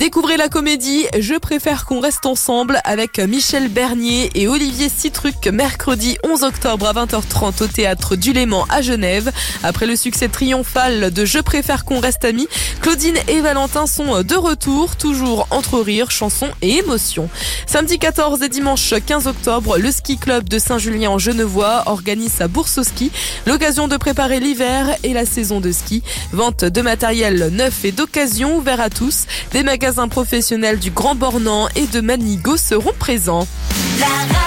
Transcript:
Découvrez la comédie Je préfère qu'on reste ensemble avec Michel Bernier et Olivier Citruc mercredi 11 octobre à 20h30 au théâtre du Léman à Genève. Après le succès triomphal de Je préfère qu'on reste amis, Claudine et Valentin sont de retour, toujours entre rires, chansons et émotions. Samedi 14 et dimanche 15 octobre, le ski club de Saint-Julien en Genevois organise sa bourse au ski, l'occasion de préparer l'hiver et la saison de ski. Vente de matériel neuf et d'occasion ouvert à tous. Des magasins professionnels du Grand Bornand et de Manigo seront présents.